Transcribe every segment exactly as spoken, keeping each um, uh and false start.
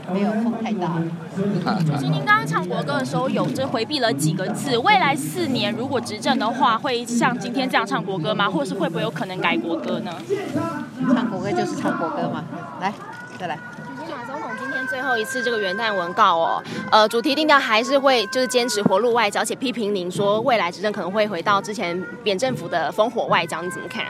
没有风太大。 其实您刚刚唱国歌的时候，有这回避了几个字。未来四年如果执政的话，会像今天这样唱国歌吗？或是会不会有可能改国歌呢？ 唱国歌就是唱国歌嘛。来，再来。 马总统今天最后一次这个元旦文告哦，呃，主题定调还是会就是坚持活路外交，而且批评您说未来执政可能会回到之前扁政府的烽火外交，你怎么看？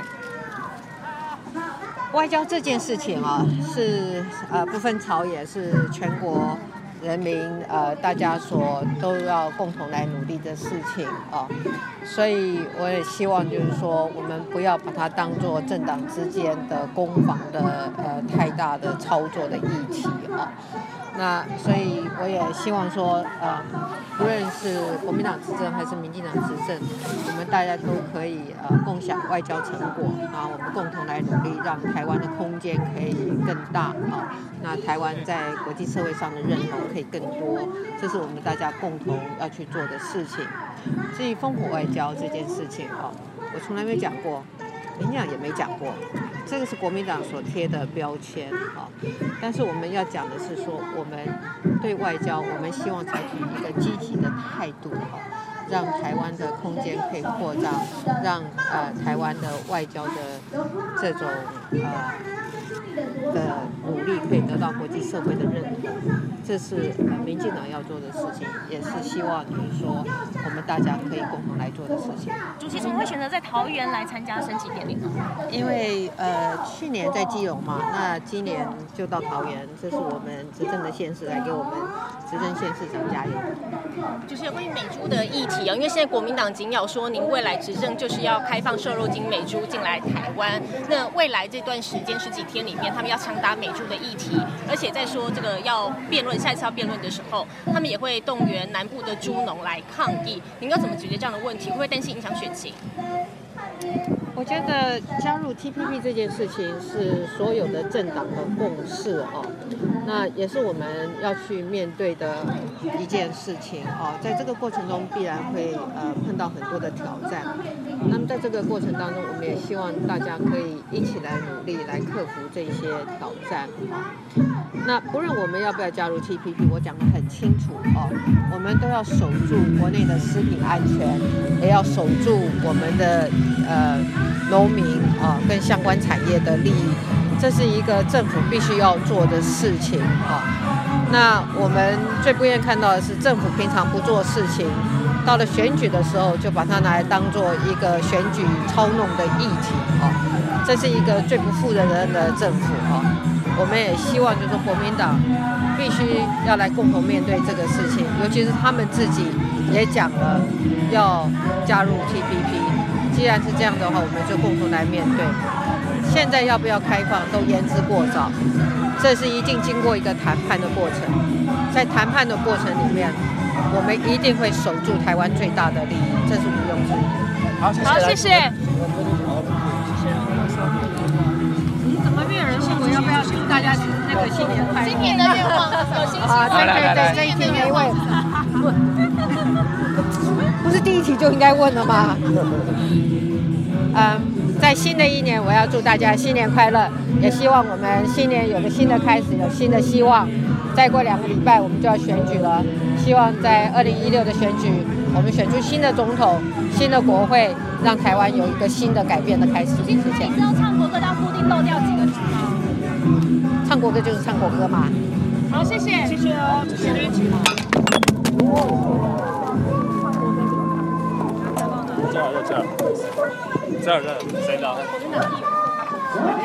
外交这件事情啊，是呃不分朝野，是全国人民呃大家所都要共同来努力的事情啊，所以我也希望就是说，我们不要把它当作政党之间的攻防的呃太大的操作的议题啊。那所以我也希望说，呃，无论是国民党执政还是民进党执政，我们大家都可以呃共享外交成果啊，我们共同来努力，让台湾的空间可以更大啊，那台湾在国际社会上的认同可以更多，这是我们大家共同要去做的事情。至于烽火外交这件事情啊，我从来没讲过。民进党也没讲过，这个是国民党所贴的标签啊。但是我们要讲的是说，我们对外交，我们希望采取一个积极的态度啊，让台湾的空间可以扩张，让呃台湾的外交的这种呃的努力可以得到国际社会的认同。这是呃民进党要做的事情，也是希望就是说我们大家可以共同来做的事情。 主席怎么会选择在桃园来参加升旗典礼呢？ 因为呃去年在基隆嘛，那今年就到桃园，这是我们执政的县市来给我们执政县市长加油。 就是有关于美猪的议题啊，因为现在国民党紧咬说，您未来执政就是要开放瘦肉精美猪进来台湾。那未来这段时间十几天里面，他们要强打美猪的议题，而且在说这个要辩论，下一次要辩论的时候，他们也会动员南部的猪农来抗议。您要怎么解决这样的问题？会不会担心影响选情？ 我觉得加入 T P P 这件事情是所有的政党的共识哦，那也是我们要去面对的一件事情哦。在这个过程中必然会呃碰到很多的挑战，那么在这个过程当中，我们也希望大家可以一起来努力来克服这些挑战啊。那不论我们要不要加入 T P P， 我讲得很清楚哦，我们都要守住国内的食品安全，也要守住我们的呃农民啊跟相关产业的利益，这是一个政府必须要做的事情啊。那我们最不愿看到的是，政府平常不做事情，到了选举的时候就把它拿来当做一个选举操弄的议题啊，这是一个最不负责任的政府啊。我们也希望就是国民党必须要来共同面对这个事情，尤其是他们自己也讲了要加入 T P P。既然是这样的话，我们就共同来面对。现在要不要开放都言之过早，这是一定经过一个谈判的过程。在谈判的过程里面，我们一定会守住台湾最大的利益，这是毋庸置疑的。 好，谢谢。好，谢谢。 怎么没有人问我要不要祝大家那个新年快乐？ 新年的愿望有新希望。 对对对，这一题没问。不是第一题就应该问了吗？嗯，在新的一年，我要祝大家新年快乐，也希望我们新年有个新的开始，有新的希望。再过两个礼拜，我们就要选举了，希望在二零一六的选举，我们选出新的总统、新的国会，让台湾有一个新的改变的开始。谢谢。 你知道唱国歌要固定漏掉几个字吗？ 唱国歌就是唱国歌嘛。 好，谢谢，谢谢哦，谢谢一起。 这样，这样，这样，这样，谁的？